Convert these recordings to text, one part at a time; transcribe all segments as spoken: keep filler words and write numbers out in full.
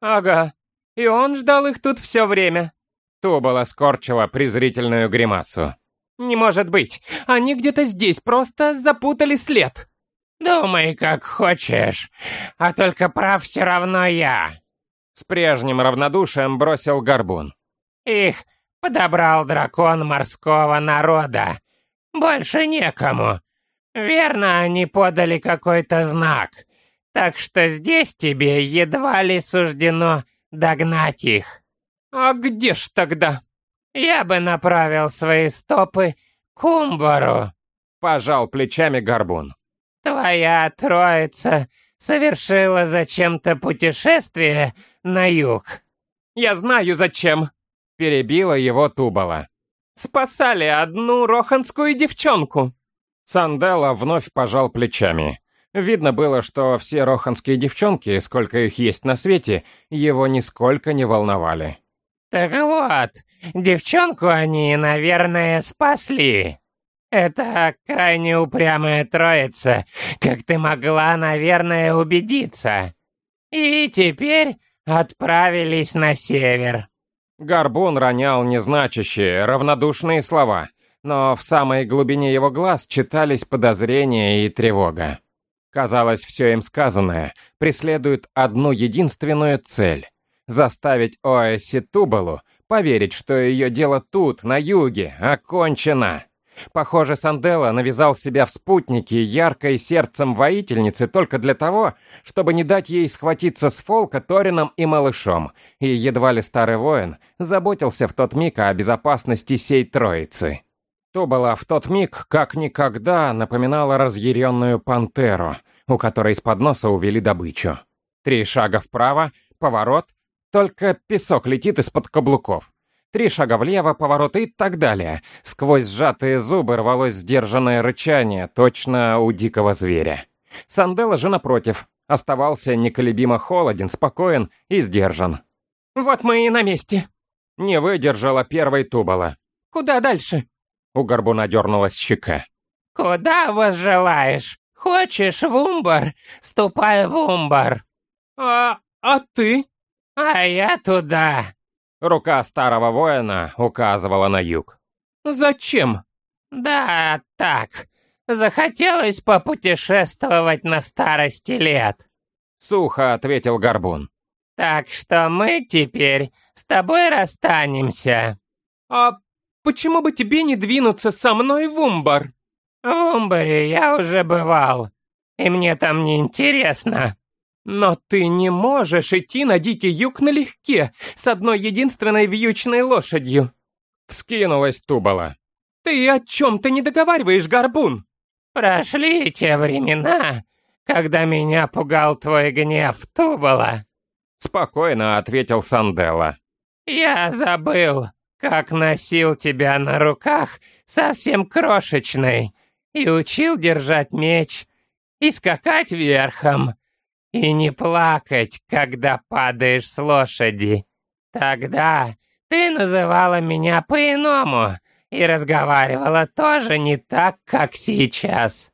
Ага, и он ждал их тут все время. Тубала скорчила презрительную гримасу. Не может быть, они где-то здесь просто запутали след. Думай, как хочешь, а только прав все равно я. С прежним равнодушием бросил Горбун. Их подобрал дракон морского народа. Больше некому. Верно, они подали какой-то знак. Так что здесь тебе едва ли суждено догнать их. А где ж тогда? Я бы направил свои стопы к Умбару. Пожал плечами Горбун. Твоя троица совершила зачем-то путешествие на юг. Я знаю зачем. Перебила его Тубала. Спасали одну роханскую девчонку. Санделла вновь пожал плечами. Видно было, что все роханские девчонки, сколько их есть на свете, его нисколько не волновали. Так вот, девчонку они, наверное, спасли. Это крайне упрямая троица, как ты могла, наверное, убедиться. И теперь отправились на север. Горбун ронял незначащие, равнодушные слова, но в самой глубине его глаз читались подозрения и тревога. Казалось, все им сказанное преследует одну единственную цель — заставить Оэсси Тубалу поверить, что ее дело тут, на юге, окончено. Похоже, Санделла навязал себя в спутнике яркой сердцем воительницы только для того, чтобы не дать ей схватиться с Фолка, Торином и малышом, и едва ли старый воин заботился в тот миг о безопасности сей троицы. Тубала в тот миг как никогда напоминала разъяренную пантеру, у которой из-под носа увели добычу. Три шага вправо, поворот, только песок летит из-под каблуков. Три шага влево, поворот и так далее. Сквозь сжатые зубы рвалось сдержанное рычание, точно у дикого зверя. Санделла же, напротив, оставался неколебимо холоден, спокоен и сдержан. Вот мы и на месте. Не выдержала первой Тубала. Куда дальше? У Горбуна дернулась щека. Куда возжелаешь? Хочешь в Умбар? Ступай в Умбар. А, а ты? А я туда. Рука старого воина указывала на юг. Зачем? Да, так. Захотелось попутешествовать на старости лет. Сухо ответил Горбун. Так что мы теперь с тобой расстанемся. А почему бы тебе не двинуться со мной в Умбар? В Умбаре я уже бывал, и мне там не интересно. Но ты не можешь идти на дикий юг налегке, с одной единственной вьючной лошадью. Вскинулась Тубала. Ты о чем-то не договариваешь, Горбун? Прошли те времена, когда меня пугал твой гнев, Тубала. Спокойно ответил Санделла. Я забыл, как носил тебя на руках, совсем крошечной, и учил держать меч, и скакать верхом, и не плакать, когда падаешь с лошади. Тогда ты называла меня по-иному и разговаривала тоже не так, как сейчас.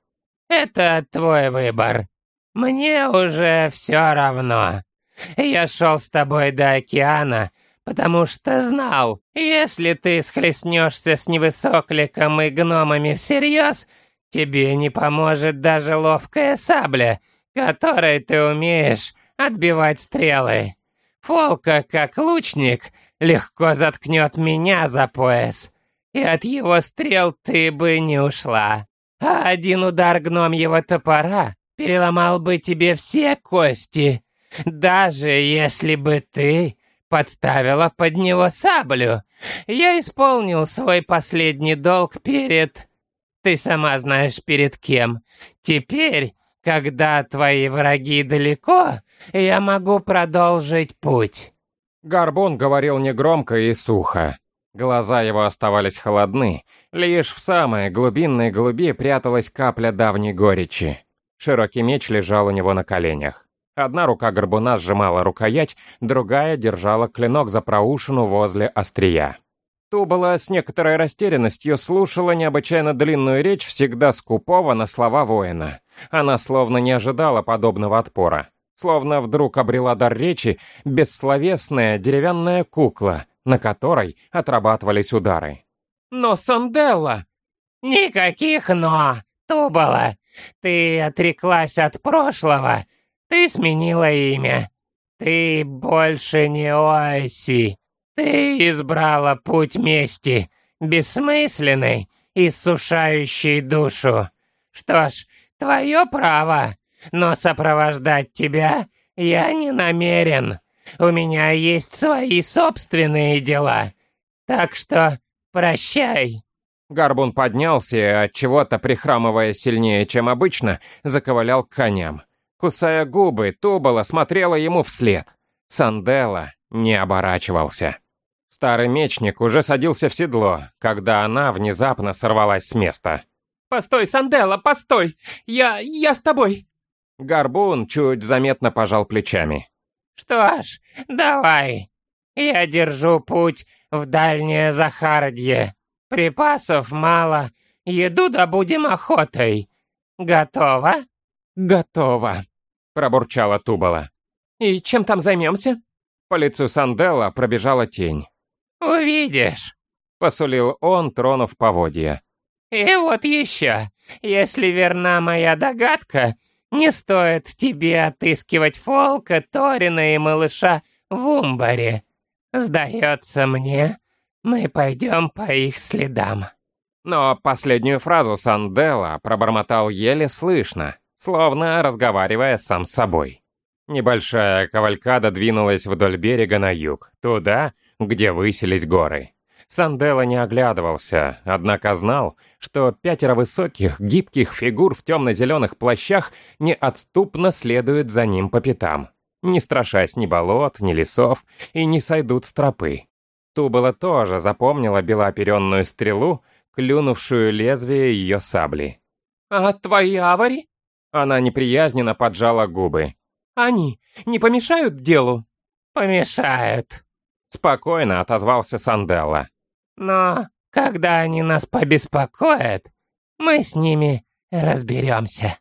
Это твой выбор. Мне уже все равно. Я шел с тобой до океана, потому что знал, если ты схлестнешься с невысокликом и гномами всерьез, тебе не поможет даже ловкая сабля, которой ты умеешь отбивать стрелы. Фолка, как лучник, легко заткнет меня за пояс, и от его стрел ты бы не ушла. А один удар гномьего топора переломал бы тебе все кости, даже если бы ты подставила под него саблю. Я исполнил свой последний долг перед... Ты сама знаешь, перед кем. Теперь, когда твои враги далеко, я могу продолжить путь». Горбун говорил негромко и сухо. Глаза его оставались холодны. Лишь в самой глубинной глуби пряталась капля давней горечи. Широкий меч лежал у него на коленях. Одна рука Горбуна сжимала рукоять, другая держала клинок за проушину возле острия. Тубала с некоторой растерянностью слушала необычайно длинную речь всегда скупого на слова воина. Она словно не ожидала подобного отпора. Словно вдруг обрела дар речи бессловесная деревянная кукла, на которой отрабатывались удары. «Но, Санделла!» «Никаких «но», Тубала. Ты отреклась от прошлого. Ты сменила имя. Ты больше не Оси. Ты избрала путь мести, бессмысленный, иссушающий душу. Что ж, твое право, но сопровождать тебя я не намерен. У меня есть свои собственные дела. Так что прощай». Горбун поднялся и, отчего-то прихрамывая сильнее, чем обычно, заковылял к коням. Кусая губы, Тубала смотрела ему вслед. Санделла не оборачивался. Старый мечник уже садился в седло, когда она внезапно сорвалась с места. «Постой, Санделла, постой! Я... я с тобой!» Горбун чуть заметно пожал плечами. «Что ж, давай. Я держу путь в дальнее Захардье. Припасов мало, еду добудем охотой. Готово?» «Готово», — пробурчала Тубала. «И чем там займемся?» По лицу Санделла пробежала тень. «Увидишь», — посулил он, тронув поводья. «И вот еще, если верна моя догадка, не стоит тебе отыскивать Фолка, Торина и малыша в Умбаре. Сдается мне, мы пойдем по их следам». Но последнюю фразу Санделла пробормотал еле слышно, словно разговаривая сам с собой. Небольшая кавалькада двинулась вдоль берега на юг, туда, где высились горы. Санделла не оглядывался, однако знал, что пятеро высоких, гибких фигур в темно-зеленых плащах неотступно следуют за ним по пятам, не страшась ни болот, ни лесов, и не сойдут с тропы. Тубала тоже запомнила белооперенную стрелу, клюнувшую лезвие ее сабли. «А твои авари?» Она неприязненно поджала губы. «Они не помешают делу?» «Помешают», — спокойно отозвался Санделла. «Но когда они нас побеспокоят, мы с ними разберемся».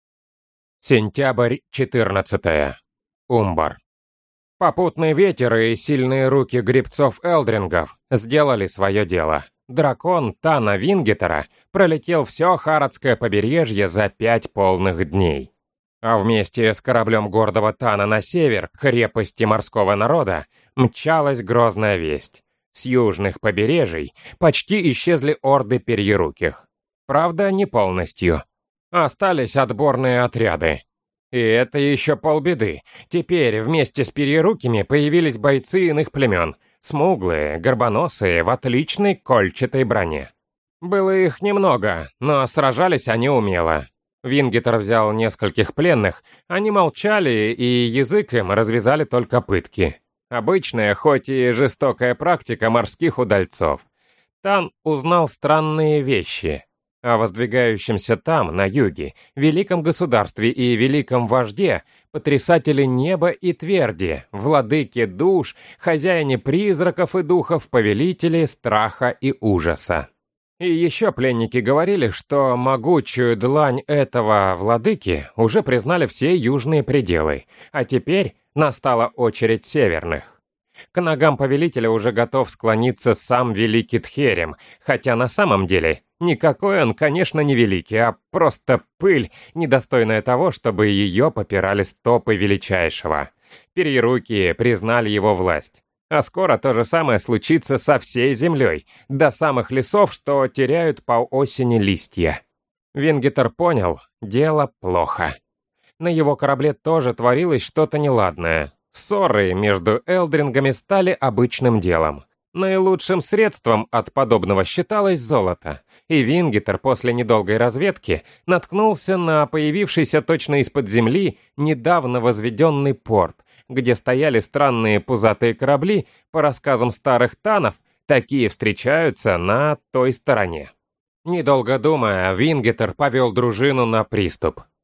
Сентябрь четырнадцатое. Умбар. Попутный ветер и сильные руки гребцов-элдрингов сделали свое дело. Дракон Тана Вингетера пролетел все Харадское побережье за пять полных дней. А вместе с кораблем гордого Тана на север, к крепости морского народа, мчалась грозная весть. С южных побережий почти исчезли орды перьеруких. Правда, не полностью. Остались отборные отряды. И это еще полбеды. Теперь вместе с перьерукими появились бойцы иных племен. Смуглые, горбоносые, в отличной кольчатой броне. Было их немного, но сражались они умело. Вингетер взял нескольких пленных, они молчали, и язык им развязали только пытки. Обычная, хоть и жестокая практика морских удальцов. Тан узнал странные вещи. О воздвигающемся там, на юге, великом государстве и великом вожде, потрясателе неба и тверди, владыке душ, хозяине призраков и духов, повелителе страха и ужаса. И еще пленники говорили, что могучую длань этого владыки уже признали все южные пределы, а теперь настала очередь северных. К ногам повелителя уже готов склониться сам великий Тхерем, хотя на самом деле никакой он, конечно, не великий, а просто пыль, недостойная того, чтобы ее попирали стопы величайшего. Перьерукие признали его власть. А скоро то же самое случится со всей землей, до самых лесов, что теряют по осени листья. Вингетер понял, дело плохо. На его корабле тоже творилось что-то неладное. Ссоры между элдрингами стали обычным делом. Наилучшим средством от подобного считалось золото, и Вингетер после недолгой разведки наткнулся на появившийся точно из-под земли недавно возведенный порт, где стояли странные пузатые корабли, по рассказам старых танов, такие встречаются на той стороне. Недолго думая, Вингетер повел дружину на приступ.